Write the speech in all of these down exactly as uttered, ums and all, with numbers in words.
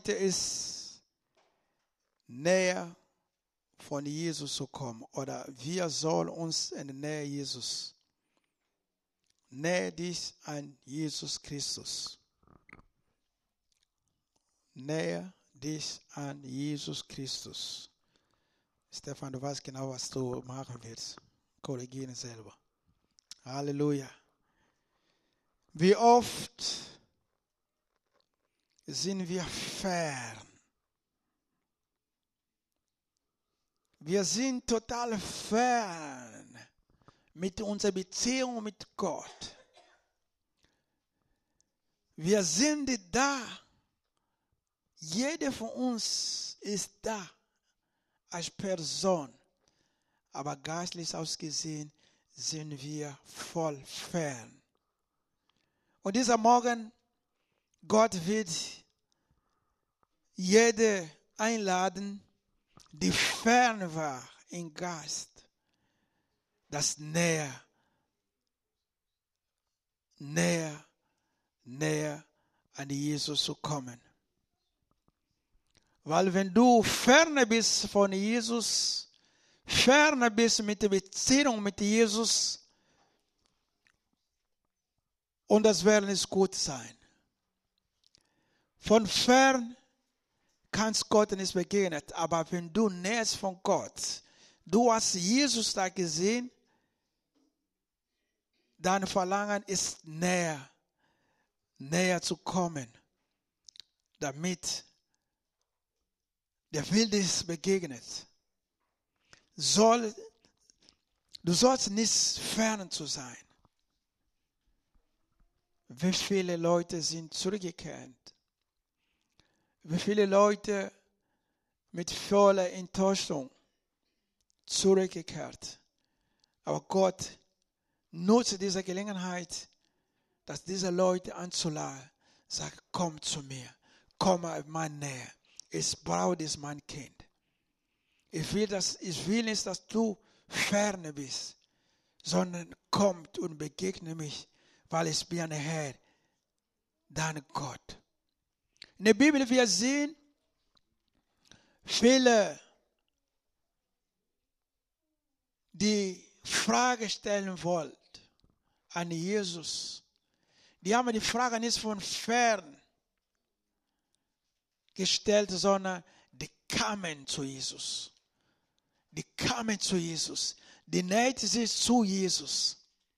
ist, näher von Jesus zu kommen. Oder wir sollen uns in der Nähe Jesus, näher dich an Jesus Christus. Näher dich an Jesus Christus. Stefan, du weißt genau, was du machen willst. Korrigieren selber. Halleluja. Wie oft sind wir fern? Wir sind total fern mit unserer Beziehung mit Gott. Wir sind da. Jeder von uns ist da als Person. Aber geistlich ausgesehen sind wir voll fern. Und dieser Morgen, Gott wird jede einladen, die fern war im Geist, das näher, näher, näher an Jesus zu kommen. Weil wenn du fern bist von Jesus, fern bist mit der Beziehung mit Jesus, und das wird nicht gut sein. Von fern kannst Gott nicht begegnen, aber wenn du näherst von Gott, du hast Jesus da gesehen, dein Verlangen ist näher, näher zu kommen, damit der will dir begegnet. Soll, du sollst nicht fern zu sein. Wie viele Leute sind zurückgekehrt? Wie viele Leute mit voller Enttäuschung zurückgekehrt? Aber Gott nutzt diese Gelegenheit, dass diese Leute anzuladen, sagt, komm zu mir, komm in meine Nähe. Ich brauche das, mein Kind. Ich will, dass, ich will nicht, dass du fern bist, sondern komm und begegne mich, weil ich bin der Herr, dein Gott. In der Bibel, wir sehen viele, die Frage stellen wollten an Jesus. Die haben die Frage nicht von fern gestellt, sondern die kamen zu Jesus. Die kamen zu Jesus. Die näherten sich zu Jesus.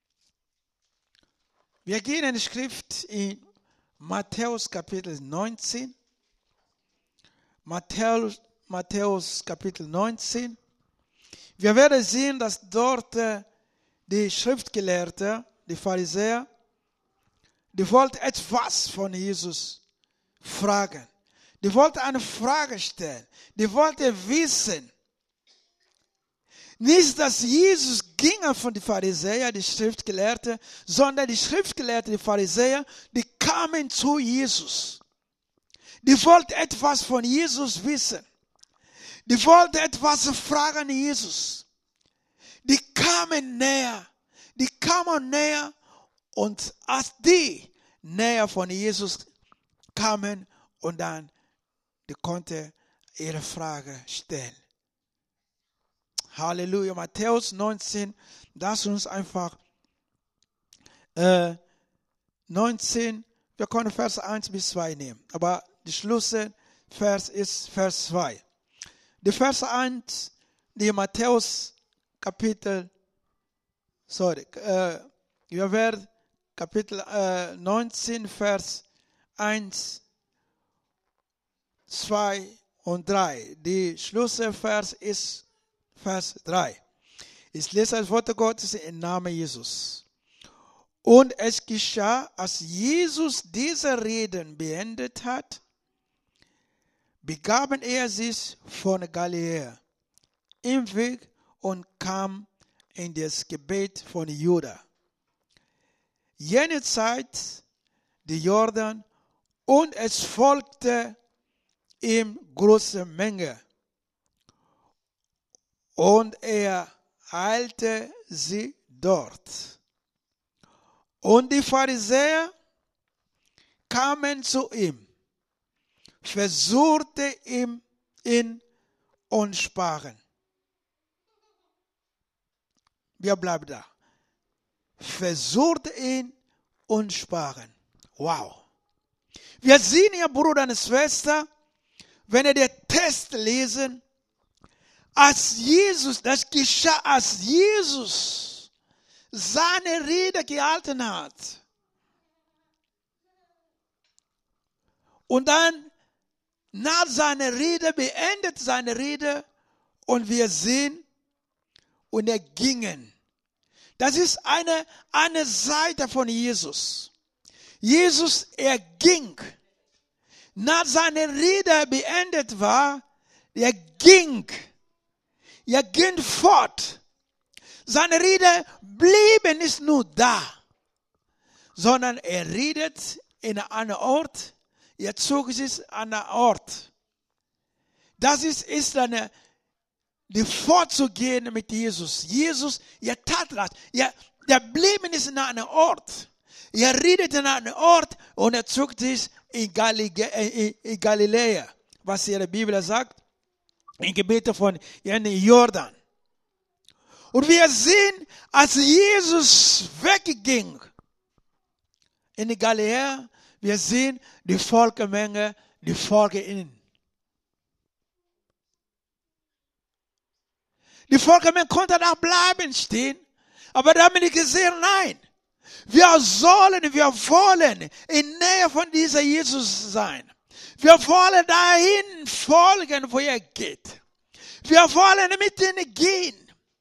Wir gehen in die Schrift in Matthäus Kapitel neunzehn. Matthäus, Matthäus Kapitel neunzehn. Wir werden sehen, dass dort die Schriftgelehrten, die Pharisäer, die wollten etwas von Jesus fragen. Die wollten eine Frage stellen. Die wollten wissen. Nicht, dass Jesus ging von den Pharisäern, die Schriftgelehrten, sondern die Schriftgelehrten, die Pharisäer, die kamen zu Jesus. Die wollten etwas von Jesus wissen. Die wollten etwas fragen an Jesus. Die kamen näher. Die kamen näher. Und als die näher von Jesus kamen und dann, die konnten ihre Frage stellen. Halleluja. Matthäus neunzehn, lass uns einfach äh, neunzehn, wir können Vers eins bis zwei nehmen. Aber der Schlussvers ist Vers zwei. Die Vers eins, die Matthäus Kapitel, sorry, äh, wir werden Kapitel äh, neunzehn, Vers eins, zwei und drei. Die Schlussvers ist Vers drei. Ich lese das Wort Gottes im Namen Jesus. Und es geschah, als Jesus diese Reden beendet hat, begaben er sich von Galiläa im Weg und kam in das Gebiet von Juda. Jene Zeit die Jordan, und es folgte ihm große Menge. Und er heilte sie dort. Und die Pharisäer kamen zu ihm, versuchte ihm ihn und sprachen. Wir bleiben da. Versuchte ihn und sprachen. Wow. Wir sehen hier, Bruder und Schwester, wenn wir den Text lesen, als Jesus, das geschah, als Jesus seine Rede gehalten hat. Und dann, nach seiner Rede, beendet seine Rede und wir sehen, und er gingen. Das ist eine, eine Seite von Jesus. Jesus, er ging. Nach seiner Rede beendet war, er ging. Er ging fort. Seine Rede blieb nicht nur da, sondern er redet in einem Ort, er zog sich an einen Ort. Das ist, ist eine, die vorzugehen mit Jesus. Jesus, er tat das. Er, er blieb nicht in einem Ort. Er redete in einem Ort und er zog sich in, Galilä in, in Galiläa, was hier die Bibel sagt, in Gebiete von in Jordan. Und wir sehen, als Jesus wegging in die Galiläa, wir sehen die Volksmenge, die folgen ihm. Die Volksmenge konnte da bleiben stehen, aber da haben wir gesehen, nein. Wir sollen, wir wollen in Nähe von dieser Jesus sein. Wir wollen dahin folgen, wo er geht. Wir wollen mit ihnen gehen.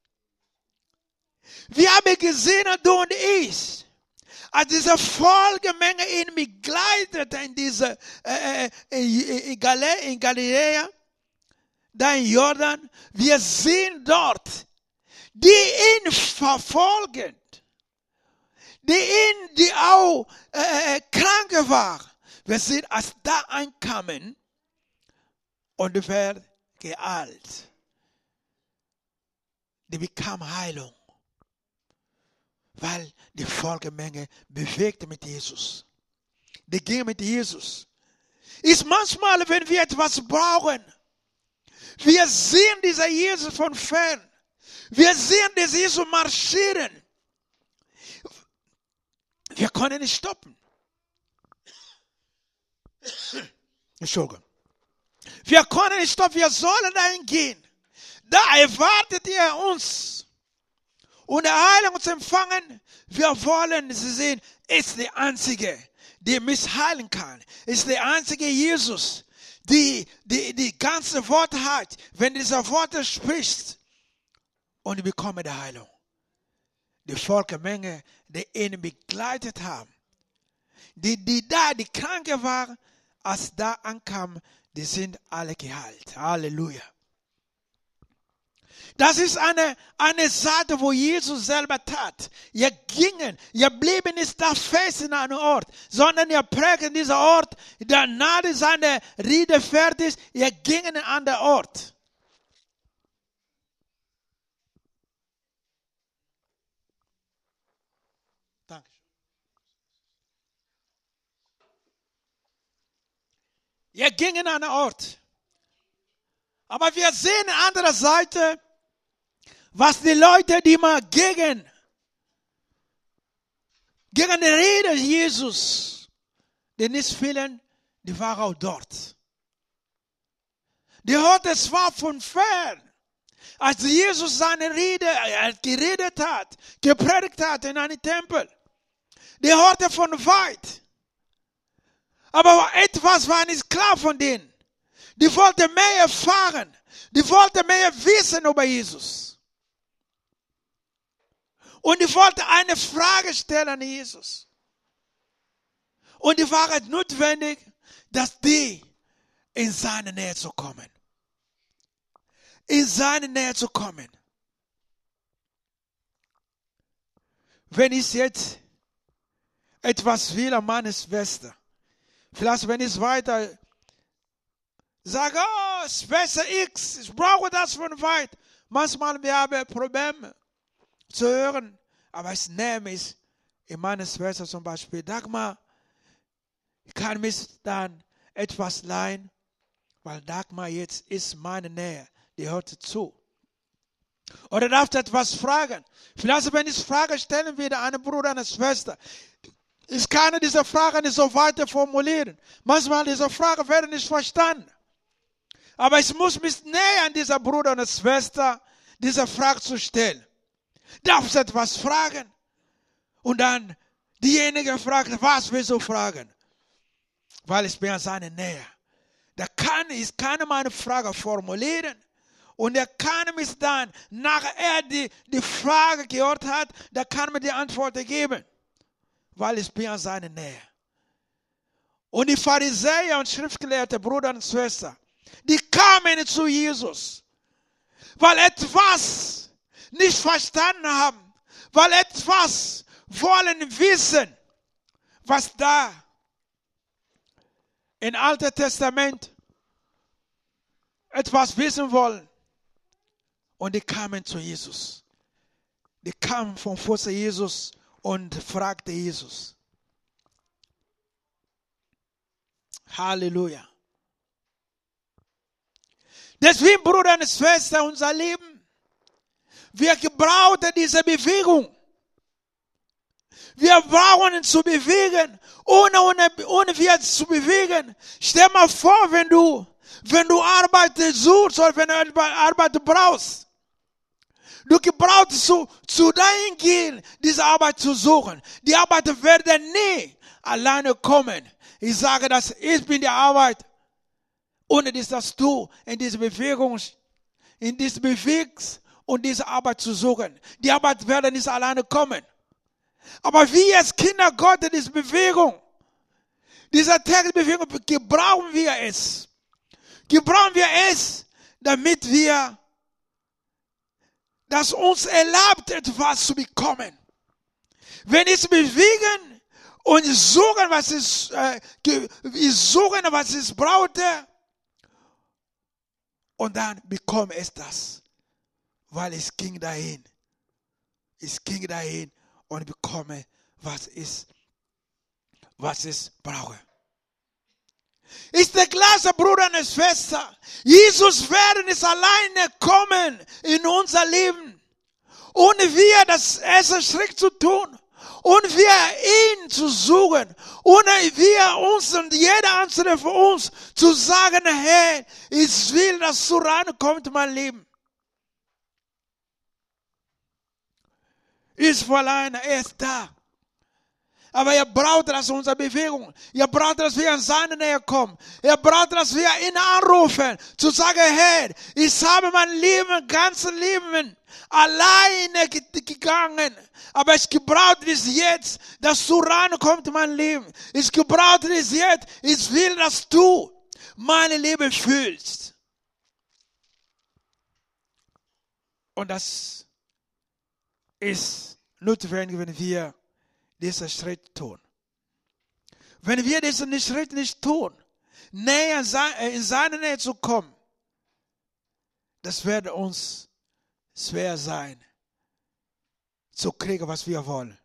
Wir haben gesehen, du und ich, als diese Folgemenge ihn begleitet in diese, äh, in, in Galiläa, da in Jordan, wir sehen dort, die ihn verfolgen, die ihn, die auch äh, krank war. Wir sehen, als da ankamen und die werden geheilt. Die bekam Heilung, weil die Folgemenge bewegte mit Jesus. Die ging mit Jesus. Ist manchmal, wenn wir etwas brauchen, wir sehen dieser Jesus von fern. Wir sehen diesen Jesus marschieren. Wir können nicht stoppen. Entschuldigung. Wir können nicht stoppen, wir sollen dahin gehen. Da erwartet er uns. Und der Heilung zu empfangen, wir wollen sie sehen, ist der Einzige, der mich heilen kann. Ist der einzige Jesus, die die, die ganze Wort hat. Wenn dieser Worte spricht, und ich bekomme die Heilung. Die Volksmenge, die ihn begleitet haben. Die, die da, die Kranke waren, als da ankam, die sind alle geheilt. Halleluja. Das ist eine, eine Sache, wo Jesus selber tat. Ihr gingen, ihr blieben nicht da fest in einem Ort, sondern ihr prägten diesen Ort, danach seine Rede fertig, ihr gingen in einen anderen Ort. Ihr ging in einen Ort. Aber wir sehen an anderer Seite, was die Leute, die mal gegen, gegen die Rede Jesus, die nicht fielen, die waren auch dort. Die hörten es war von fern. Als Jesus seine Rede er geredet hat, gepredigt hat in einem Tempel. Die hörten von weit. Aber etwas war nicht klar von denen. Die wollten mehr erfahren. Die wollten mehr wissen über Jesus. Und die wollten eine Frage stellen an Jesus. Und die war es notwendig, dass die in seine Nähe zu kommen. In seine Nähe zu kommen. Wenn ich jetzt etwas will an meine Schwester, vielleicht wenn ich weiter sage, oh, Schwester X, ich brauche das von weit. Manchmal habe ich Probleme zu hören, aber ich nehme es in meine Schwester zum Beispiel. Dagmar, ich kann mich dann etwas leihen Weil Dagmar jetzt ist meine Nähe, die hört zu. Oder darf ich etwas fragen? Vielleicht, wenn ich Frage stellen würde, einen Bruder, eine Schwester, ich kann diese Frage nicht so weiter formulieren. Manchmal diese Frage werden nicht verstanden. Aber ich muss mich näher an dieser Bruder und Schwester, diese Frage zu stellen. Darf ich etwas fragen? Und dann diejenige fragt, was willst du fragen? Weil ich bin an seiner Nähe. Da kann ich kann meine Frage formulieren. Und er kann mich dann, nachdem er die, die Frage gehört hat, da kann mir die Antwort geben. Weil ich bin an seiner Nähe. Und die Pharisäer und Schriftgelehrte, Brüder und Schwester, die kamen zu Jesus, weil etwas nicht verstanden haben, weil etwas wollen wissen, was da im Alten Testament etwas wissen wollen. Und die kamen zu Jesus. Die kamen vom Fuß Jesus und fragten Jesus. Halleluja. Deswegen, Bruder und Schwester, unser Leben, wir brauchen diese Bewegung. Wir brauchen uns zu bewegen, ohne, ohne, ohne wir zu bewegen. Stell mal vor, wenn du, wenn du Arbeit suchst oder wenn du Arbeit brauchst. Du brauchst zu, zu dahin gehen, diese Arbeit zu suchen. Die Arbeit wird nie alleine kommen. Ich sage das, ich bin die Arbeit. Ohne dass du in diese Bewegung, in diese bewegst und diese Arbeit zu suchen. Die Arbeit wird nicht alleine kommen. Aber wir als Kinder Gottes, diese Bewegung, diese tägliche Bewegung, gebrauchen wir es. Gebrauchen wir es, damit wir, dass uns erlaubt, etwas zu bekommen. Wenn ich bewegen und suchen, was ich, äh, ich suchen, was ich brauchte, und dann bekomme ich das, weil ich ging dahin. Ich ging dahin und bekomme, was ich, was ich brauche. Ist der gleiche Bruder und Schwester. Jesus wird nicht alleine kommen in unser Leben. Ohne wir das erste Schritt zu tun. Und wir ihn zu suchen. Ohne wir uns und jeder einzelne von uns zu sagen, hey, ich will, dass du reinkommst in mein Leben. Ich will alleine, er ist da. Aber er braucht das in unserer Bewegung. Er braucht, dass wir an seine Nähe kommen. Er braucht, dass wir ihn anrufen, zu sagen, hey, ich habe mein Leben, ganzes Leben alleine gegangen. Aber ich gebrauche es jetzt, dass du rankommst in mein Leben. Ich gebrauche es jetzt. Ich will, dass du mein Leben fühlst. Und das ist notwendig, wenn wir diesen Schritt tun. Wenn wir diesen Schritt nicht tun, näher in seine Nähe zu kommen, das wird uns schwer sein, zu kriegen, was wir wollen.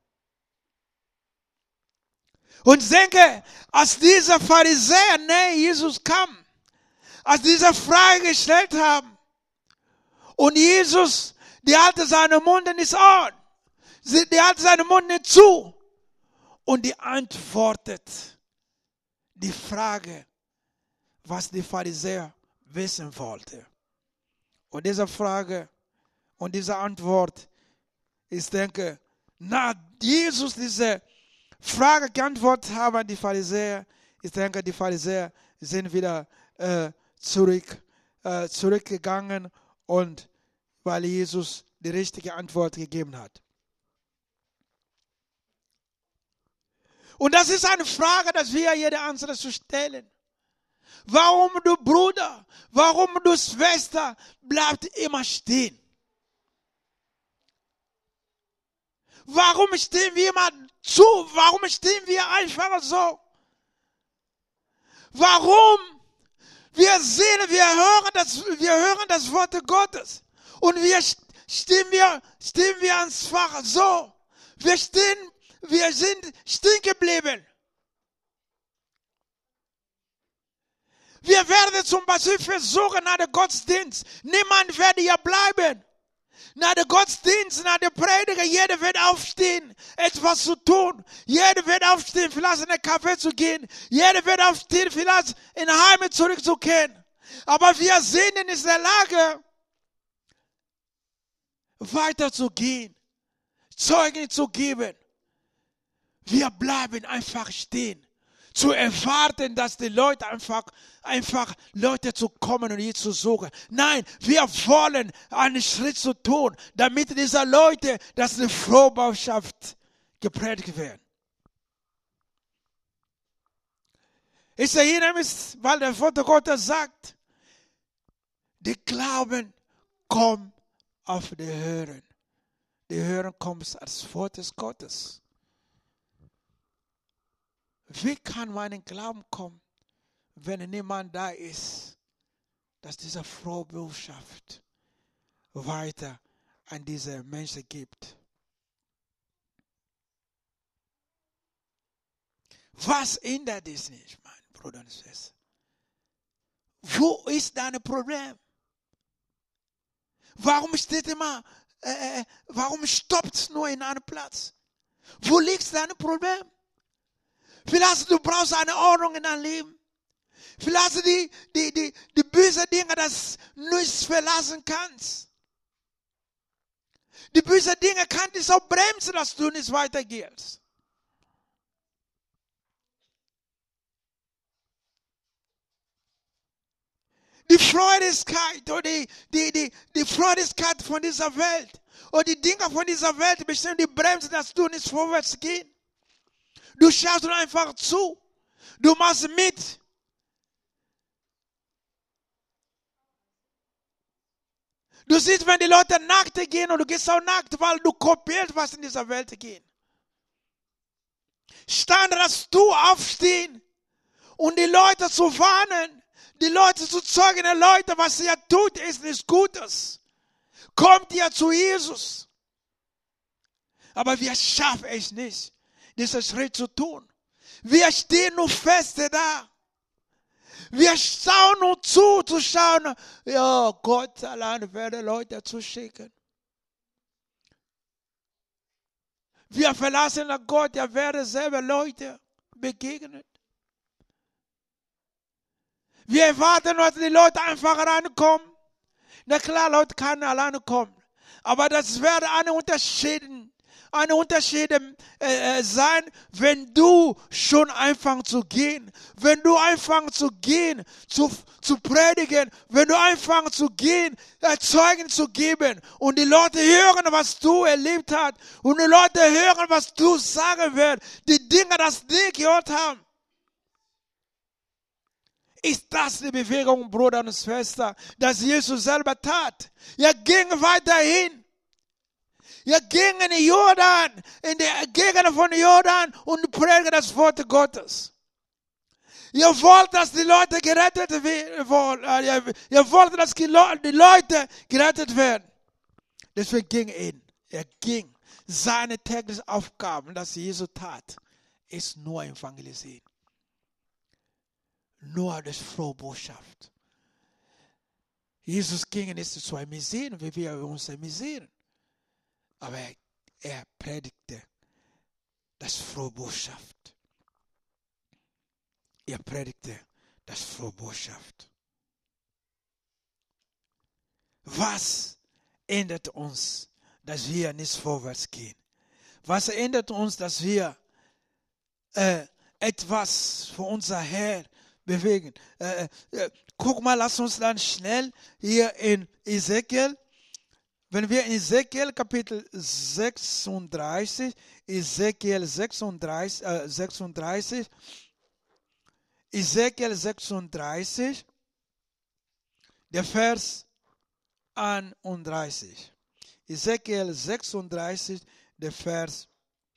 Und ich denke, als diese Pharisäer näher Jesus kam, als diese Frage gestellt haben, und Jesus, die hatte seinen Mund nicht an, die hatte seinen Mund nicht zu, und die antwortet die Frage, was die Pharisäer wissen wollten. Und diese Frage und diese Antwort, ich denke, nach Jesus diese Frage geantwortet haben, die Pharisäer, ich denke, die Pharisäer sind wieder äh, zurück, äh, zurückgegangen, und weil Jesus die richtige Antwort gegeben hat. Und das ist eine Frage, dass wir jeder Einzelne zu stellen. Warum du Bruder, warum du Schwester bleibt immer stehen? Warum stehen wir immer zu? Warum stehen wir einfach so? Warum? Wir sehen, wir hören das, wir hören das Wort Gottes. Und wir stehen wir, stehen wir einfach so. Wir stehen Wir sind stehen geblieben. Wir werden zum Beispiel versuchen, nach dem Gottesdienst. Niemand wird hier bleiben. Nach dem Gottesdienst, nach der Prediger, jeder wird aufstehen, etwas zu tun. Jeder wird aufstehen, vielleicht in den Café zu gehen. Jeder wird aufstehen, vielleicht in die Heimat zurückzukehren. Aber wir sind in der Lage, weiterzugehen, Zeugen zu geben. Wir bleiben einfach stehen, zu erwarten, dass die Leute einfach, einfach Leute zu kommen und hier zu suchen. Nein, wir wollen einen Schritt zu tun, damit diese Leute, dass die frohe Botschaft gepredigt werden. Ich erinnere mich, weil der Vater Gottes sagt, die Glauben kommt auf die Hören. Die Hören kommt als Wort des Gottes. Wie kann mein Glauben kommen, wenn niemand da ist, dass diese frohe Botschaft weiter an diese Menschen gibt? Was ändert es nicht, mein Bruder und Schwester? Wo ist dein Problem? Warum steht immer, äh, warum stoppt es nur in einem Platz? Wo liegt dein Problem? Vielleicht du brauchst eine Ordnung in deinem Leben. Vielleicht die, die, die, die bösen Dinge, das du nicht verlassen kannst. Die bösen Dinge kann dich auch bremsen, dass du nicht weitergehst. Die Freudigkeit oder die, die, die, die Freudigkeit von dieser Welt oder die Dinge von dieser Welt bestimmen die Bremsen, dass du nicht vorwärts gehst. Du schaust einfach zu. Du machst mit. Du siehst, wenn die Leute nackt gehen und du gehst auch nackt, weil du kopierst, was in dieser Welt geht. Stand, dass du aufstehen und die Leute zu warnen, die Leute zu zeugen, die Leute, was ihr tut, ist nichts Gutes. Kommt ihr zu Jesus. Aber wir schaffen es nicht, diesen Schritt zu tun. Wir stehen nur fest da. Wir schauen nur zu, zu schauen, ja, Gott allein werde Leute zuschicken. Wir verlassen Gott, er werde selber Leute begegnen. Wir erwarten, dass die Leute einfach reinkommen. Na klar, Leute können alleine kommen. Aber das wird eine Unterschied, eine Unterschied äh, sein, wenn du schon anfängst zu gehen. Wenn du anfängst zu gehen, zu, zu predigen. Wenn du anfängst zu gehen, Zeugen zu geben. Und die Leute hören, was du erlebt hast. Und die Leute hören, was du sagen wirst. Die Dinge, das die gehört haben. Ist das die Bewegung, Bruder und Schwester, dass Jesus selber tat? Er ging weiterhin. Er ging in Jordan, in der Gegend von Jordan und predigte das Wort Gottes. Ihr wollt, dass die Leute gerettet werden. Ihr wollt, dass die Leute gerettet werden. Deswegen ging er. Er ging. Seine täglichen Aufgaben, das Jesus tat, ist nur evangelisieren. Nur das frohe Botschaft. Jesus ging nicht zu amüsieren, wie wir uns amüsieren. Aber er, er predigte das frohe Botschaft. Er predigte das frohe Botschaft. Was ändert uns, dass wir nicht vorwärts gehen? Was ändert uns, dass wir äh, etwas für unser Herr bewegen? Äh, äh, guck mal, lass uns dann schnell hier in Ezekiel, wenn wir in Ezekiel Kapitel sechsunddreißig, Ezekiel sechsunddreißig, äh, sechsunddreißig, Ezekiel sechsunddreißig, der Vers einunddreißig. Ezekiel sechsunddreißig, der Vers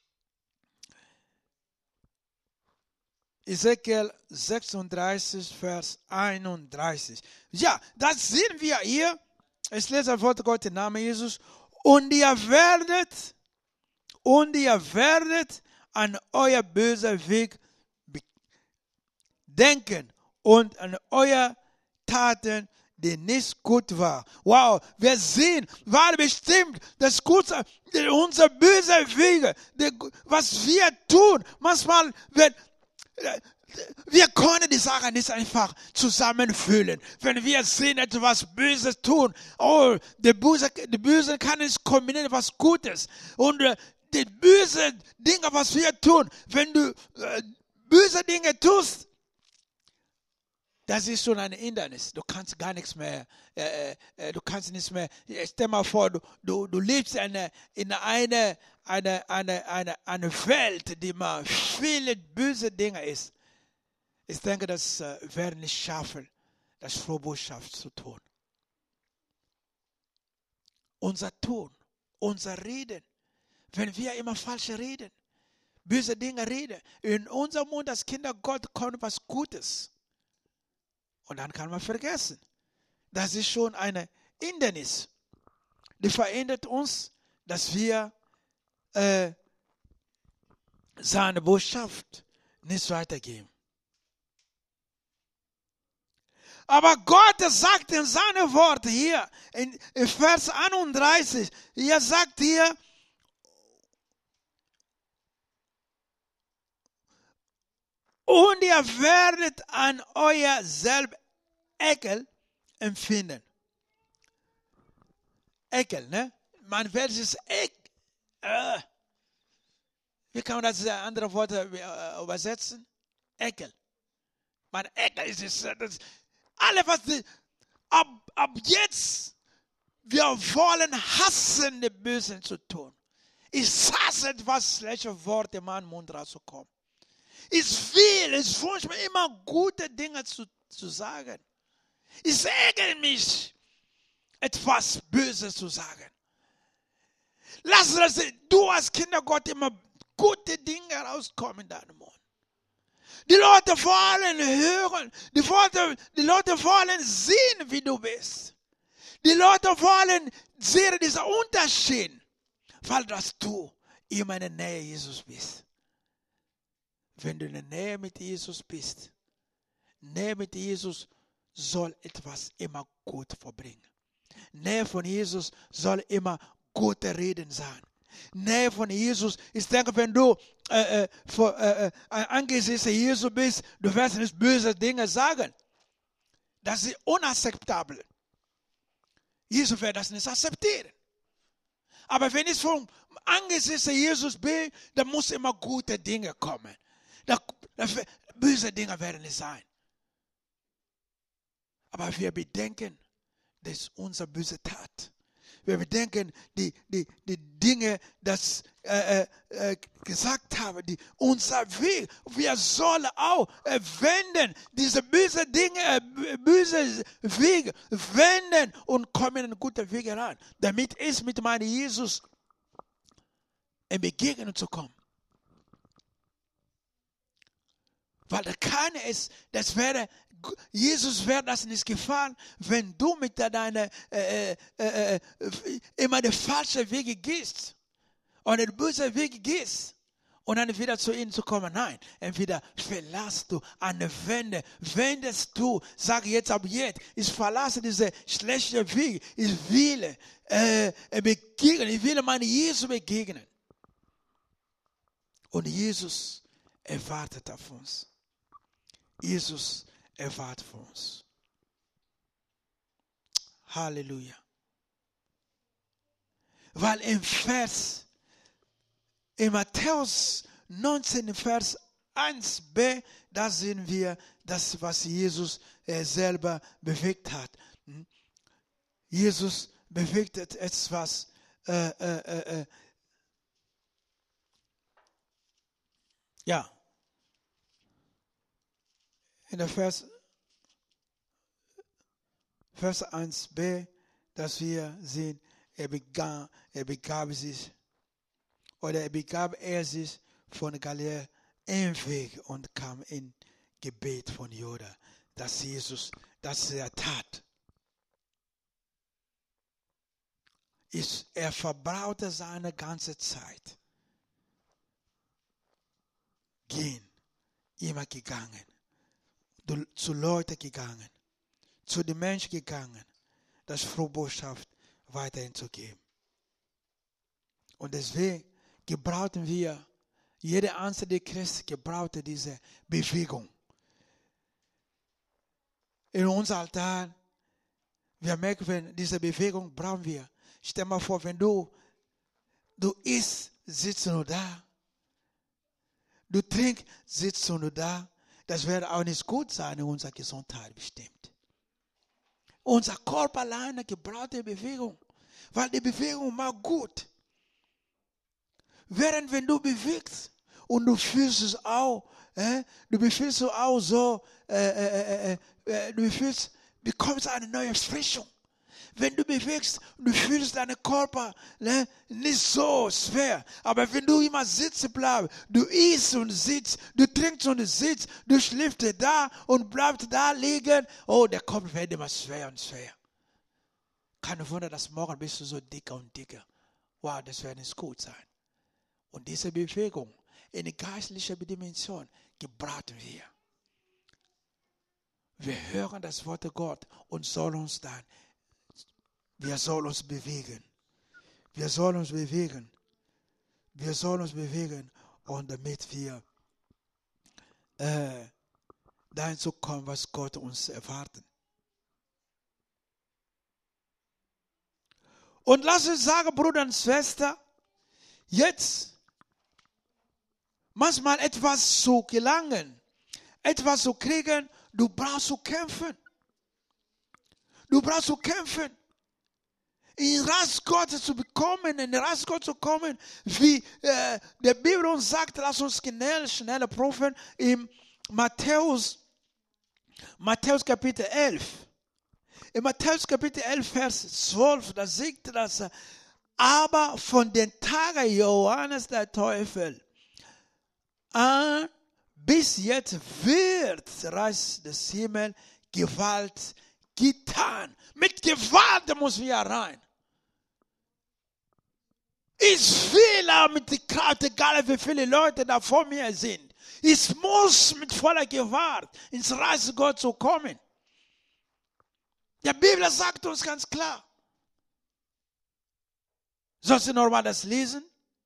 Ezekiel sechsunddreißig, Vers einunddreißig. Ja, das sehen wir hier. Ich lese das Wort Gottes im Namen Jesus. Und ihr werdet, und ihr werdet an euer böser Weg denken und an euer Taten, die nicht gut war. Wow, wir sehen, weil bestimmt das Gute, unser böse Wege, die, was wir tun, manchmal wird, wir können die Sache nicht einfach zusammenfühlen. Wenn wir sehen, etwas Böses tun, oh, der Böse, der Böse kann nicht kombinieren, was Gutes. Und äh, die bösen Dinge, was wir tun, wenn du äh, böse Dinge tust, das ist schon ein Hindernis. Du kannst gar nichts mehr, äh, äh, du kannst nicht mehr, stell mal vor, du, du, du lebst eine, in einer eine, eine, eine, eine Welt, die mal viele böse Dinge ist. Ich denke, das äh, werden nicht schaffen, das frohe Botschaft zu tun. Unser Tun, unser Reden, wenn wir immer falsch reden, böse Dinge reden, in unserem Mund als Kinder Gott kommt was Gutes. Und dann kann man vergessen. Das ist schon eine Hindernis. Die verändert uns, dass wir äh, seine Botschaft nicht weitergeben. Aber Gott sagt in seinen Worten hier, in, in Vers einunddreißig, er sagt hier, und ihr werdet an euer selbst Ekel empfinden. Ekel, ne? Man wird es Ekel. Äh, wie kann man das in andere Worte äh, übersetzen? Ekel. Man Ekel ist es. Das, alle was die, ab, ab jetzt, wir wollen hassen, die Bösen zu tun. Ich hasse etwas, schlechte Worte in meinen Mund rauszukommen. Ich will, ich wünsche mir immer gute Dinge zu, zu sagen. Ich segel mich, etwas Böses zu sagen. Lass das, du als Kinder Gott immer gute Dinge rauskommen in deinem Mund. Die Leute wollen hören, die Leute, die Leute wollen sehen, wie du bist. Die Leute wollen sehen diesen Unterschied, weil dass du immer in der Nähe Jesus bist. Wenn du in der Nähe mit Jesus bist, Nähe mit Jesus soll etwas immer gut verbringen. Nähe von Jesus soll immer gute Reden sein. Nähe von Jesus, ich denke, wenn du äh, äh, vor, äh, äh, angesichts Jesus bist, du wirst nicht böse Dinge sagen. Das ist unakzeptabel. Jesus wird das nicht akzeptieren. Aber wenn ich vom angesichts Jesus bin, dann muss immer gute Dinge kommen. Da, da, böse Dinge werden nicht sein. Aber wir bedenken, das ist unsere böse Tat. Wir bedenken die, die, die Dinge, das äh, äh, gesagt habe, die unser Weg. Wir sollen auch äh, wenden, diese böse Dinge, äh, böse Wege wenden und kommen in gute Wege rein, damit es mit meinem Jesus in Begegnung zu kommen. Weil da kann es, das wäre, Jesus wäre das nicht gefallen, wenn du mit deiner, äh, äh, äh, immer den falschen Wege gehst. Oder den bösen Weg gehst. Und dann wieder zu ihm zu kommen. Nein, entweder verlässt du eine Wende, wendest du, sag jetzt ab jetzt, ich verlasse diese schlechte Weg, ich will äh, begegnen, ich will meinem Jesus begegnen. Und Jesus erwartet auf uns. Jesus erwartet von uns. Halleluja. Weil im Vers, in Matthäus neunzehn, Vers eins b, da sehen wir das, was Jesus äh, selber bewegt hat. Hm? Jesus bewegt etwas, äh, äh, äh, ja, in der Vers, Vers eins b, dass wir sehen, er begab, er begab sich, oder er begab er sich von Galiläa im Weg und kam in Gebet von Juda, dass Jesus, das er tat. Ist, er verbraute seine ganze Zeit, gehen, immer gegangen, du, zu Leuten gegangen, zu den Menschen gegangen, das frohe Botschaft weiterhin zu geben. Und deswegen gebrauchen wir, jeder einzelne Christ gebraucht diese Bewegung. In unserem Altar, wir merken, diese Bewegung brauchen wir. Stell dir mal vor, wenn du, du isst, sitzt du nur da. Du trinkst, sitzt du nur da. Das wird auch nicht gut sein in unserer Gesundheit bestimmt. Unser Körper alleine gebraucht die Bewegung, weil die Bewegung macht gut. Während wenn du bewegst und du fühlst es auch, äh, du fühlst es auch so, äh, äh, äh, äh, du fühlst, bekommst eine neue Frischung. Wenn du bewegst, du fühlst deinen Körper ne, nicht so schwer. Aber wenn du immer sitzen bleibst, du isst und sitzt, du trinkst und sitzt, du schläfst da und bleibst da liegen, oh, der Körper wird immer schwer und schwer. Keine Wunder, dass morgen bist du so dicker und dicker. Wow, das wird nicht gut sein. Und diese Bewegung in der geistlichen Dimension gebrauchen wir. Wir hören das Wort Gottes und sollen uns dann Wir sollen uns bewegen. Wir sollen uns bewegen. Wir sollen uns bewegen. Und damit wir äh, dahin zu kommen, was Gott uns erwartet. Und lass uns sagen, Bruder und Schwester, jetzt manchmal etwas zu gelangen, etwas zu kriegen, du brauchst zu kämpfen. Du brauchst zu kämpfen. In Reich Gottes zu bekommen, in den Reich Gottes zu kommen, wie äh, der Bibel uns sagt, lass uns schnell, schnell prüfen, in Matthäus, Matthäus Kapitel elf. In Matthäus Kapitel elf, Vers zwölf, da sagt das, aber von den Tagen Johannes der Täufer an bis jetzt wird das Reich des Himmels Gewalt getan. Mit Gewalt muss wir rein. Ich will mit der Kraft, egal wie viele Leute da vor mir sind. Ich muss mit voller Gewalt ins Reich Gottes zu kommen. Die Bibel sagt uns ganz klar. Sollst du nochmal das lesen?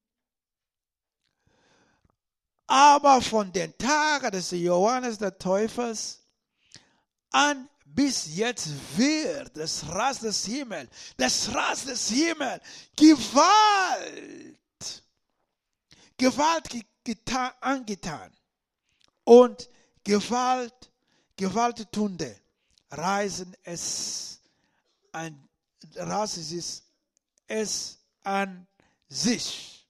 Aber von den Tagen des Johannes der Täufers an bis jetzt wird das Reich des Himmels, das Reich des Himmels, Gewalt, Gewalt getan, angetan. Und Gewalt, Gewalttunde reisen es an, reisen es, es an sich.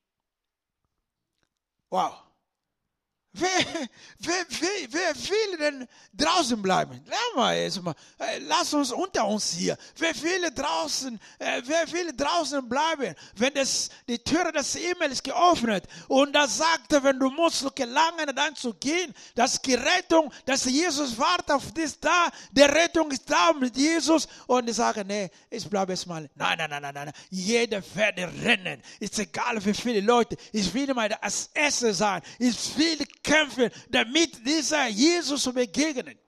Wow. Wer, wer, wer, wer will denn draußen bleiben? Lass uns unter uns hier. Wer will draußen, äh, wer will draußen bleiben, wenn das, die Tür des Himmels geöffnet und das sagte, wenn du musst gelangen, dann zu gehen, dass die Rettung, dass Jesus wartet auf dich da, die Rettung ist da mit Jesus und ich sage, nee, ich bleibe jetzt mal. Nein, nein, nein, nein, nein. Jeder wird rennen. Ist egal, wie viele Leute. Ich will mal als Erster sein. Ich will kämpfen, damit dieser Jesus zu begegnen.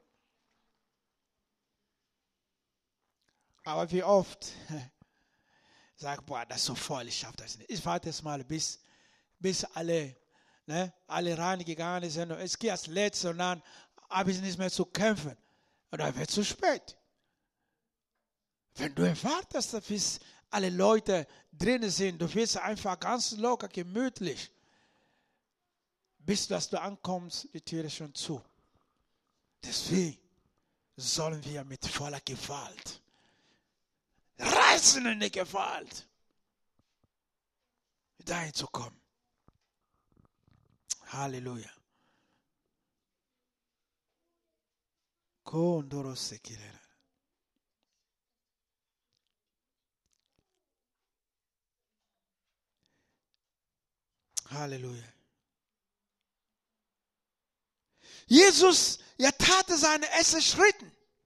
Aber wie oft sagt, boah, das ist so voll, ich schaffe das nicht. Ich warte jetzt mal, bis, bis alle, ne, alle reingegangen sind. Es geht als Letzte und dann habe ich nicht mehr zu kämpfen. Und dann wird es zu spät. Wenn du erwartest, bis alle Leute drin sind, du wirst einfach ganz locker, gemütlich. Bis dass du ankommst, die Tür ist schon zu. Deswegen sollen wir mit voller Gewalt, reißen in die Gewalt, dahin zu kommen. Halleluja. Halleluja. Jesus, er tat seine ersten Schritte.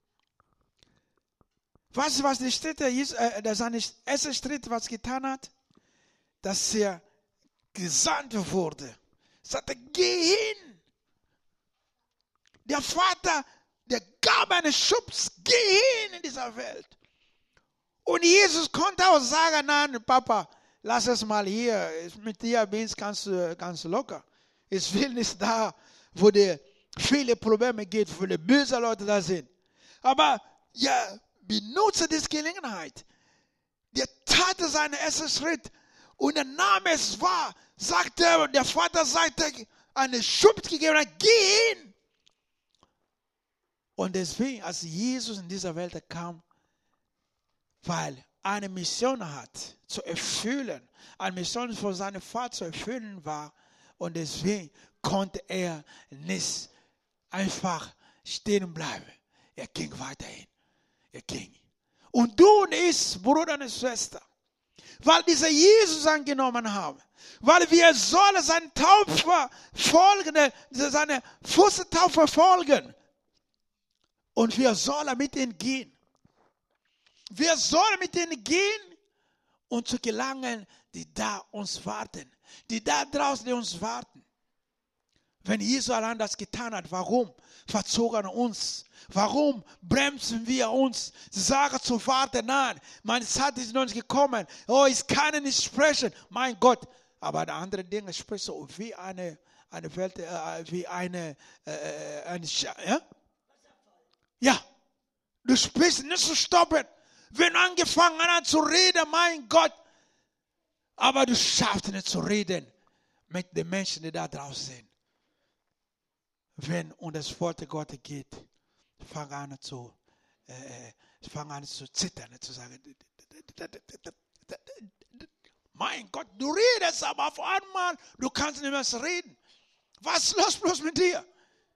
Weißt du, was die Schritte, äh, seine ersten Schritte, was getan hat? Dass er gesandt wurde. Er sagte, geh hin. Der Vater, der gab einen Schubs, geh hin in dieser Welt. Und Jesus konnte auch sagen, nein, Papa, lass es mal hier, mit dir bin ich ganz, ganz locker. Ich will nicht da, wo die viele Probleme gibt, wo die bösen Leute da sind. Aber ja, benutze diese Gelegenheit. Der tat seinen ersten Schritt und er nahm es wahr, sagte, der Vater sagte, einen Schubs gegeben hat, geh hin. Und deswegen, als Jesus in dieser Welt kam, weil eine Mission hat, zu erfüllen, eine Mission von seinem Vater zu erfüllen war, und deswegen konnte er nicht einfach stehen bleiben. Er ging weiterhin. Er ging. Und du und ich, Bruder und Schwester, weil diese Jesus angenommen haben, weil wir sollen seine Taufe folgen, seine Fußtaufe folgen. Und wir sollen mit ihm gehen. Wir sollen mit ihnen gehen und zu gelangen, die da uns warten. Die da draußen, die uns warten. Wenn Jesus allein das getan hat, warum verzögern uns? Warum bremsen wir uns? Sie sagen zu warten, nein, meine Zeit ist noch nicht gekommen. Oh, ich kann nicht sprechen. Mein Gott. Aber die anderen Dinge sprechen so wie eine, eine Welt, äh, wie eine, äh, eine ja? Ja, du sprichst nicht zu stoppen. Wenn angefangen hat zu reden, mein Gott, aber du schaffst nicht zu reden mit den Menschen, die da draußen sind. Wenn um das Wort Gottes geht, fang an zu, äh, fang an zu zittern, zu sagen, mein Gott, du redest, aber auf einmal, du kannst nicht mehr reden. Was ist los bloß mit dir?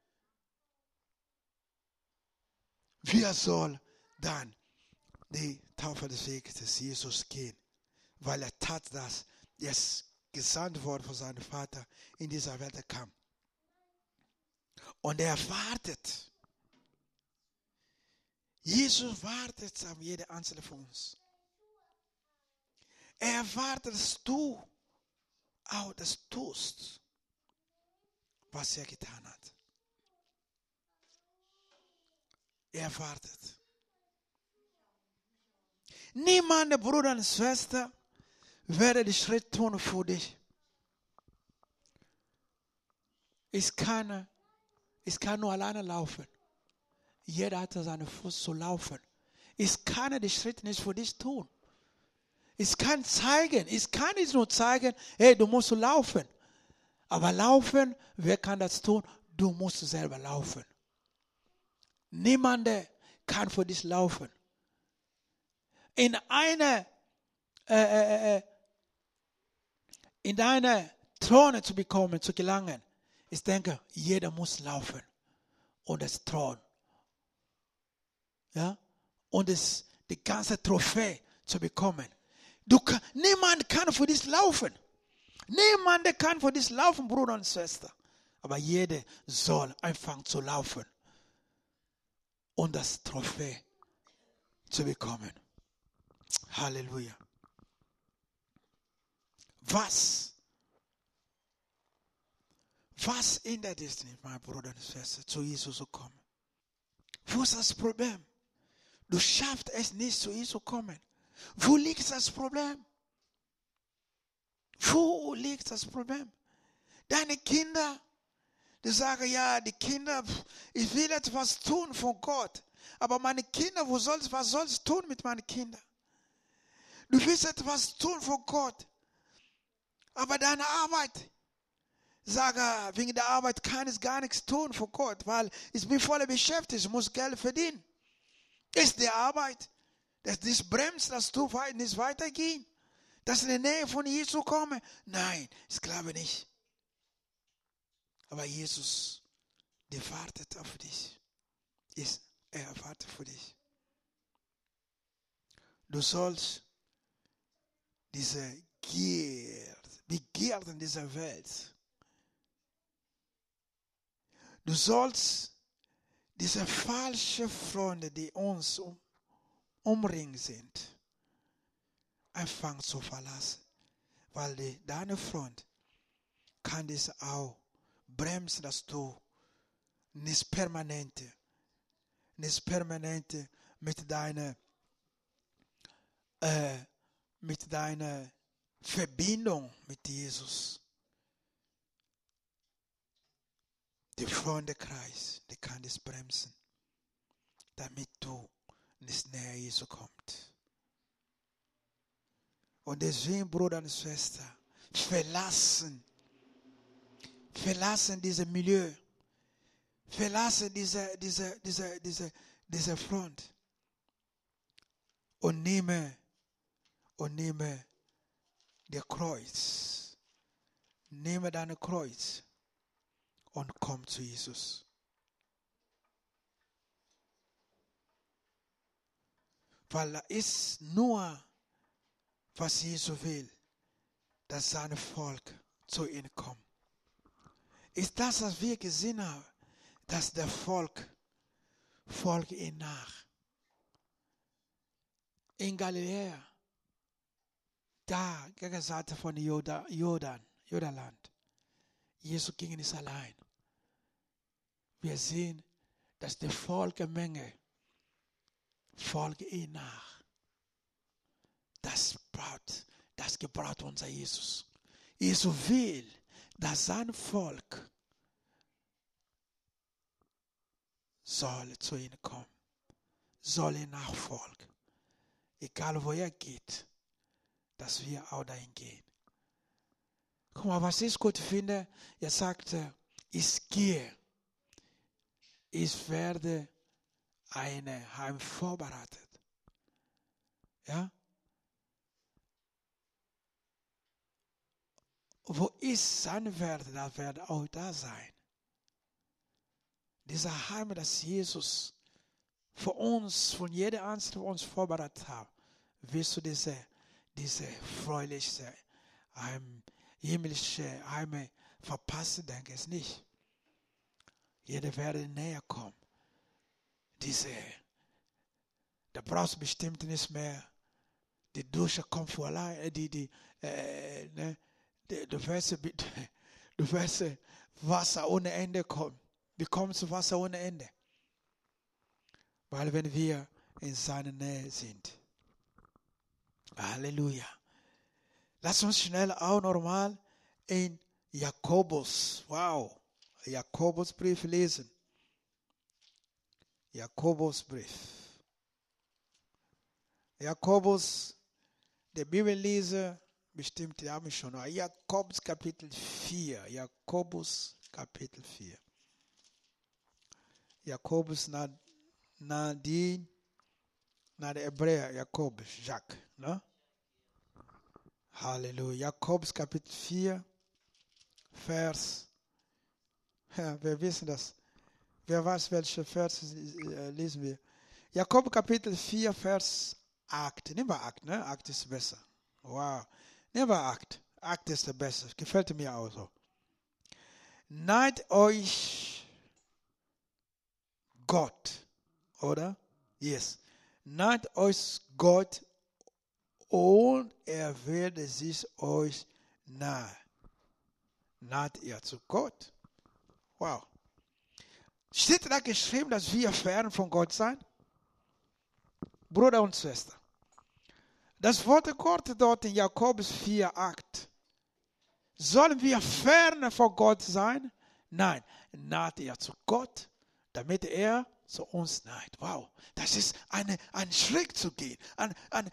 Wir sollen dann die Taufe des Weges des Jesus gehen, weil er tat das, er ist gesandt worden von seinem Vater in dieser Welt kam. Und er wartet. Jesus wartet auf jede einzelne von uns. Er wartet, dass du auch das tust, was er getan hat. Er wartet. Niemand, Bruder und Schwester, werde den Schritt tun für dich. Ich kann, ich kann nur alleine laufen. Jeder hat seinen Fuß zu laufen. Ich kann den Schritt nicht für dich tun. Ich kann zeigen, ich kann nicht nur zeigen, hey, du musst laufen. Aber laufen, wer kann das tun? Du musst selber laufen. Niemand kann für dich laufen. In eine, äh, äh, in deine Throne zu bekommen, zu gelangen. Ich denke, jeder muss laufen. Und das Thron. Ja? Und das, die ganze Trophäe zu bekommen. Du kann, niemand kann für dich laufen. Niemand kann für dich laufen, Bruder und Schwester. Aber jeder soll anfangen zu laufen. Und das Trophäe zu bekommen. Halleluja. Was? Was hindert es nicht, mein Bruder und Schwester, zu Jesus zu kommen? Wo ist das Problem? Du schaffst es nicht, zu Jesus zu kommen. Wo liegt das Problem? Wo liegt das Problem? Deine Kinder, die sagen, ja, die Kinder, ich will etwas tun von Gott. Aber meine Kinder, wo soll's, was soll ich tun mit meinen Kindern? Du willst etwas tun von Gott. Aber deine Arbeit, sage, wegen der Arbeit kann ich gar nichts tun für Gott, weil ich bin voll beschäftigt, ich muss Geld verdienen. Ist die Arbeit, dass dich bremst, dass du nicht weitergehen, dass in die Nähe von Jesus komme? Nein, ich glaube nicht. Aber Jesus, der wartet auf dich. Er wartet für dich. Du sollst diese Gier, Begierden dieser Welt, du sollst diese falschen Freunde, die uns um, umringen sind, anfangen zu verlassen. Weil die, deine Freund kann das auch bremsen, dass du nicht permanente, nicht permanente mit deiner, äh, mit deiner Verbindung mit Jesus. Der Freundekreis, der kann das bremsen, damit du nicht näher Jesu kommst. Und deswegen, Bruder und Schwester, verlassen, verlassen dieses Milieu, verlassen diese, diese, diese, diese, diese Front und nehme, und nehme der Kreuz, nehme dein Kreuz und komm zu Jesus. Weil da ist nur, was Jesus will, dass sein Volk zu ihm kommt. Ist das, was wir gesehen haben, dass der Volk folgt ihm nach. In Galiläa, da, gegen die Seite von Jordan, Jordan, Jordanland, Jesus ging nicht allein. Wir sehen, dass die Volksmenge folgt ihm nach. Das braucht, das gebraucht unser Jesus. Jesus will, dass sein Volk soll zu ihm kommen, soll ihm nachfolgen. Egal wo er geht, dass wir auch dahin gehen. Guck mal, was ich gut finde, er sagte, ich gehe, ich werde ein Heim vorbereitet. Ja? Wo ich sein werde, da werde auch da sein. Dieser Heim, das Jesus für uns, von jeder Einzelne von uns vorbereitet hat, wirst du diese, diese freuliche, Heim, himmlische Heime verpassen, denke ich nicht. Jeder werde näher kommen. Diese, da brauchst du bestimmt nicht mehr, die Dusche kommt vor allein, die, die, äh, ne, die, du wirst, du wirst Wasser ohne Ende kommen. Wir kommen zu Wasser ohne Ende. Weil wenn wir in seiner Nähe sind. Halleluja. Lass uns schnell auch nochmal in Jakobus, wow, Jakobusbrief lesen. Jakobusbrief. Jakobus, der Bibelleser, bestimmt, die haben schon. Jakobus Kapitel vier. Jakobus Kapitel vier. Jakobus nach, nach die, nach der Hebräer, Jakobus, Jacques, ne? Halleluja. Jakobus Kapitel vier, Vers, ja, wir wissen das. Wer weiß, welche Vers äh, lesen wir? Jakobus Kapitel vier, Vers acht. Nehmen wir acht, ne? acht ist besser. Wow. Nehmen wir acht. acht ist der beste. Gefällt mir auch so. Neigt euch Gott, oder? Yes. Neigt euch Gott und er werde sich euch nahe. Naht ihr zu Gott? Wow. Steht da geschrieben, dass wir fern von Gott sein? Bruder und Schwester. Das Wort Gott dort in Jakobus vier, acht. Sollen wir fern von Gott sein? Nein. Naht ihr zu Gott, damit er zu uns neigt. Wow. Das ist eine, ein Schritt zu gehen. Ein, ein,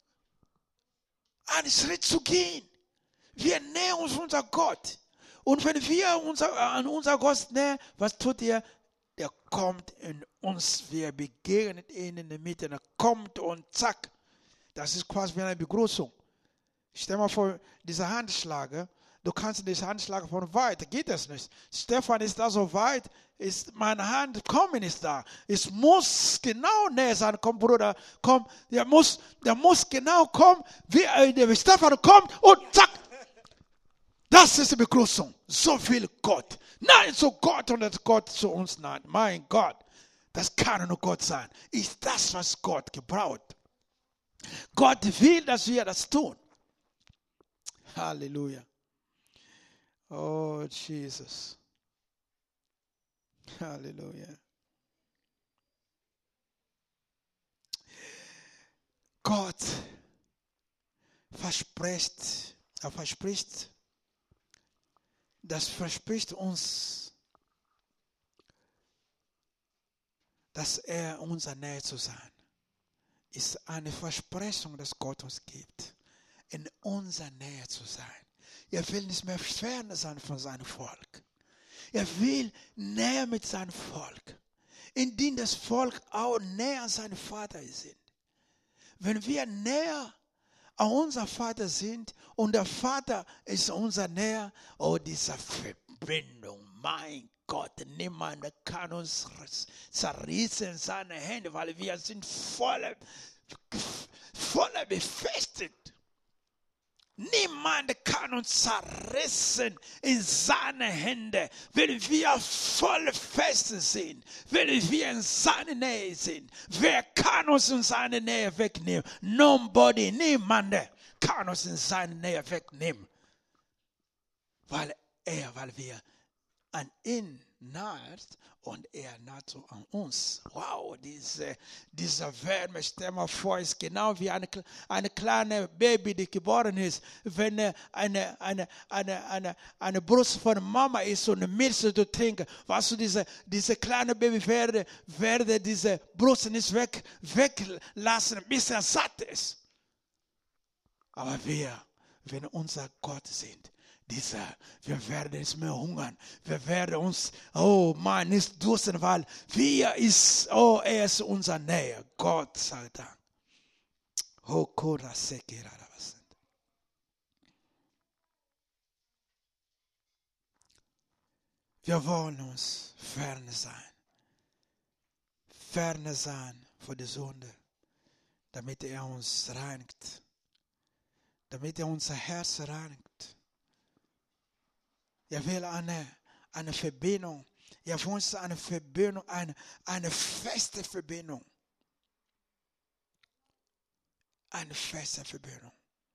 ein Schritt zu gehen. Wir nähern uns unser Gott. Und wenn wir unser, an unser Gott nähern, was tut er? Der kommt in uns. Wir begegnen ihn in der Mitte. Er kommt und zack. Das ist quasi wie eine Begrüßung. Stell mal vor, diese Handschläge. Du kannst diese Handschläge von weit. Geht das nicht. Stefan ist da so weit. Ist meine Hand, kommen ist da. Es muss genau näher sein. Komm, Bruder, komm. Der muss, der muss genau kommen. Wie äh, der Stefan kommt und zack. Das ist die Begrüßung. So viel Gott. Nein, zu Gott und dass Gott zu uns neigt. Mein Gott. Das kann nur Gott sein. Ist das, was Gott gebraucht. Gott will, dass wir das tun. Halleluja. Oh, Jesus. Halleluja. Gott verspricht, er verspricht, das verspricht uns, dass er unser Nähe zu sein, ist eine Versprechung, das Gott uns gibt, in unserer Nähe zu sein. Er will nicht mehr fern sein von seinem Volk. Er will näher mit seinem Volk, indem das Volk auch näher an seinen Vater sind. Wenn wir näher an unser Vater sind und der Vater ist unser Näher, oh, diese Verbindung, mein Gott, niemand kann uns zerrissen in seine Hände, weil wir sind voller, voller befestigt. Niemand kann uns zerrissen in seine Hände, wenn wir voll fest sind, wenn wir in seiner Nähe sind. Wer kann uns in seine Nähe wegnehmen? Nobody, niemand kann uns in seine Nähe wegnehmen. Weil er, weil wir an ihn naht und er naht so an uns. Wow, diese, diese Wärme, stell mal vor, ist genau wie eine, eine kleine Baby, die geboren ist. Wenn eine, eine, eine, eine, eine Brust von Mama ist und Milch zu trinken, weißt du, diese, diese kleine Baby werde, werde diese Brust nicht weg, weglassen, bis er satt ist. Aber wir, wenn unser Gott sind, Dieser, wir werden nicht mehr hungern. Wir werden uns, oh Mann, nicht dursten, weil wir ist, oh, er ist unser Nähe. Gott sei Dank. Oh, wir wollen uns fern sein. Ferne sein vor der Sünde, damit er uns reinigt. Damit er unser Herz reinigt. Er will eine, eine Verbindung. Er wünscht eine Verbindung, eine, eine feste Verbindung. Eine feste Verbindung.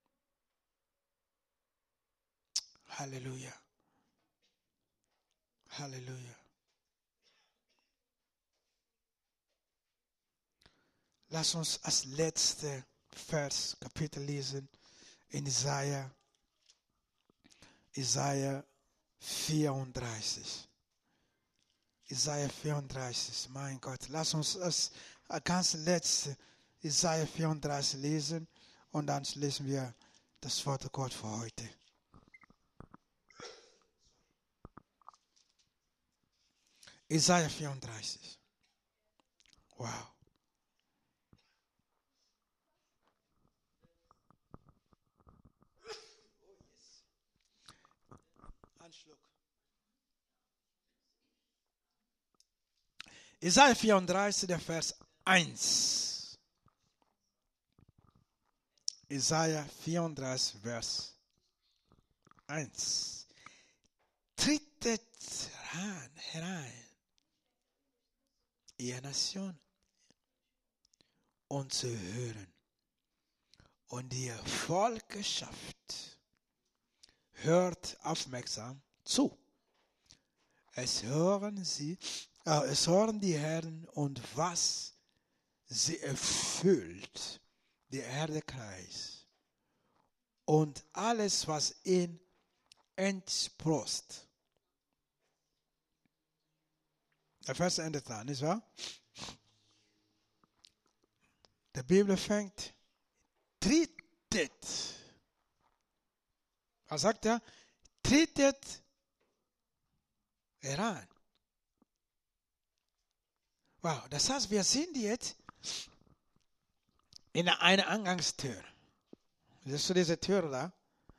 Halleluja. Halleluja. Lass uns als letzte Vers, Kapitel lesen in Jesaja, Jesaja vierunddreißig. Jesaja vierunddreißig, mein Gott. Lass uns das ganz letzte Jesaja vierunddreißig lesen und dann lesen wir das Wort Gott für heute. Jesaja vierunddreißig. Wow. Jesaja vierunddreißig, der Vers eins. Jesaja vierunddreißig, Vers eins. Trittet herein, herein, ihr Nation, und zu hören. Und ihr Volksschaft, hört aufmerksam zu. Es hören sie, äh, es hören die Herren und was sie erfüllt, die Erdekreis und alles, was ihn entsprost. Der Vers endet da, nicht wahr? Die Bibel fängt, trittet. Was sagt er? Trittet herein. Wow, das heißt, wir sind jetzt in einer Eingangstür. Siehst du diese Tür da?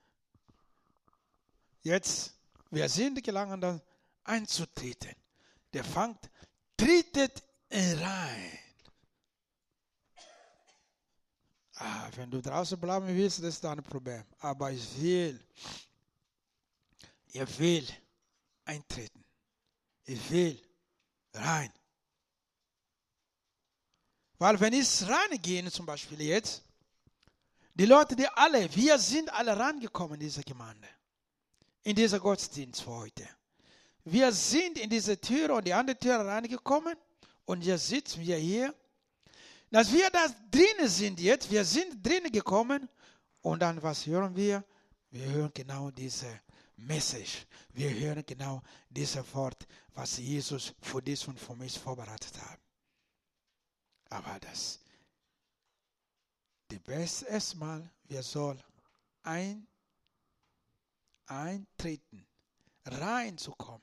Jetzt, wir sind gelangen, dann einzutreten. Der fängt, trittet rein. Ah, wenn du draußen bleiben willst, das ist dein Problem. Aber ich will, ich will eintreten. Ich will rein. Weil wenn ich reingehe, zum Beispiel jetzt, die Leute, die alle, wir sind alle reingekommen in diese Gemeinde, in dieser Gottesdienst für heute. wir sind in diese Tür und die andere Tür reingekommen und jetzt sitzen wir hier. Dass wir da drinnen sind jetzt, wir sind drinnen gekommen und dann was hören wir? Wir hören genau diese Message. Wir hören genau dieses Wort, was Jesus für dich und für mich vorbereitet hat. Aber das, die Beste erstmal, wir sollen ein, eintreten, reinzukommen.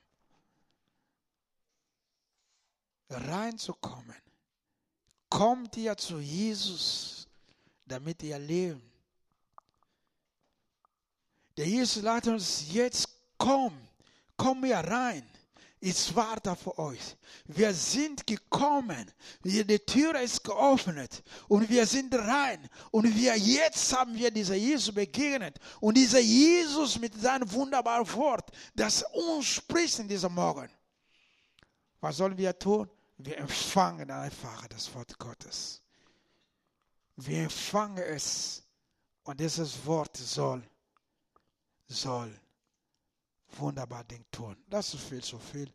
Reinzukommen. Kommt ihr zu Jesus, damit ihr leben. Der Jesus lädt uns jetzt, komm, komm hier rein. Ich warte für euch. Wir sind gekommen. Die Tür ist geöffnet. Und wir sind rein. Und wir jetzt haben wir dieser Jesus begegnet. Und dieser Jesus mit seinem wunderbaren Wort, das uns spricht in diesem Morgen. Was sollen wir tun? Wir empfangen einfach das Wort Gottes. Wir empfangen es. Und dieses Wort soll, soll wunderbar Ding tun. Das ist viel zu viel.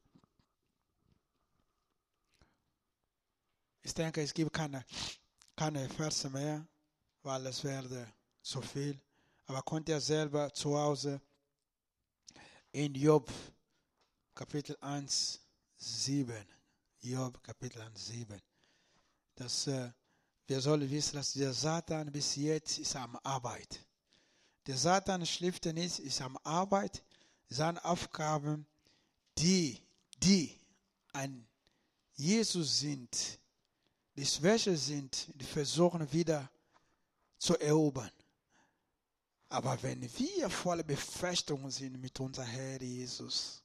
Ich denke, es gibt keine, keine Verse mehr, weil es werde zu viel. Aber könnt ihr selber zu Hause in Job Kapitel eins, sieben. Job Kapitel eins, sieben. Das, äh, wir sollen wissen, dass der Satan bis jetzt ist am Arbeit. Der Satan schläft nicht, ist am Arbeit. Seine Aufgaben, die, die an Jesus sind, die Schwäche sind, die versuchen wieder zu erobern. Aber wenn wir voller Befestigung sind mit unserem Herr Jesus,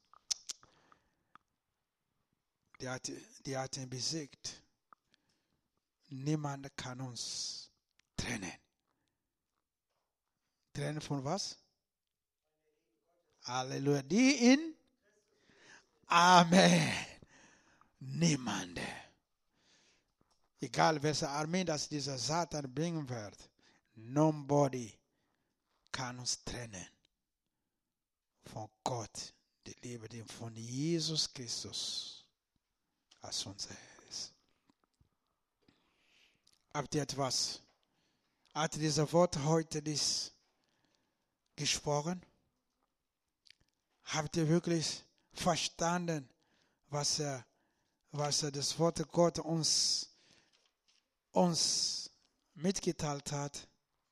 der hat, der hat ihn besiegt. Niemand kann uns trennen. Trennen von was? Halleluja. Die in? Amen. Niemand. Egal welche Armee das dieser Satan bringen wird, nobody kann uns trennen von Gott, die Liebe, die von Jesus Christus als unser Herr ist. Habt ihr etwas? Hat dieser Wort heute dies gesprochen? Habt ihr wirklich verstanden, was, er, was er das Wort Gott uns uns mitgeteilt hat?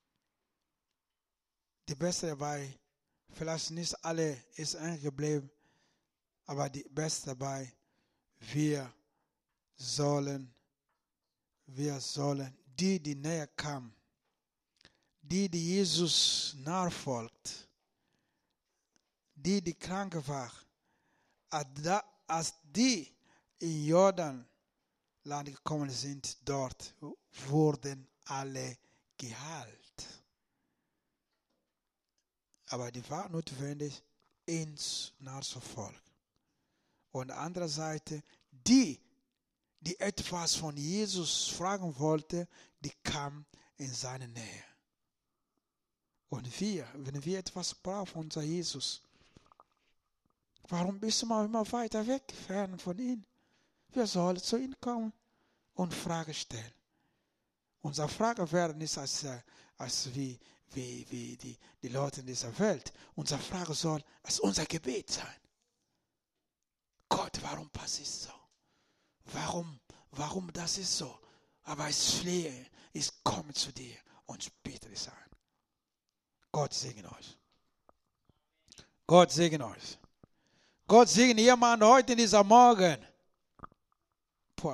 Die Beste dabei, vielleicht nicht alle ist eingeblieben, aber die Beste dabei, wir sollen, wir sollen, die, die näher kamen, die, die Jesus nachfolgt, die, die krank war, als die in Jordan Land gekommen sind, dort wurden alle geheilt. Aber die war notwendig, uns nachzufolgen. Und andererseits, die, die etwas von Jesus fragen wollte, die kam in seine Nähe. Und wir, wenn wir etwas brauchen von unser Jesus, warum bist du mal immer weiter weg, fern von ihm? Wir sollen zu ihm kommen und Fragen stellen. Unsere Fragen werden nicht als, als wie, wie, wie die, die Leute in dieser Welt. Unsere Frage soll als unser Gebet sein. Gott, warum passiert so? Warum, warum das ist so? Aber ich flehe, ich komme zu dir und ich bete dich an. Gott segne euch. Gott segne euch. Gott segne jemanden heute in dieser Morgen.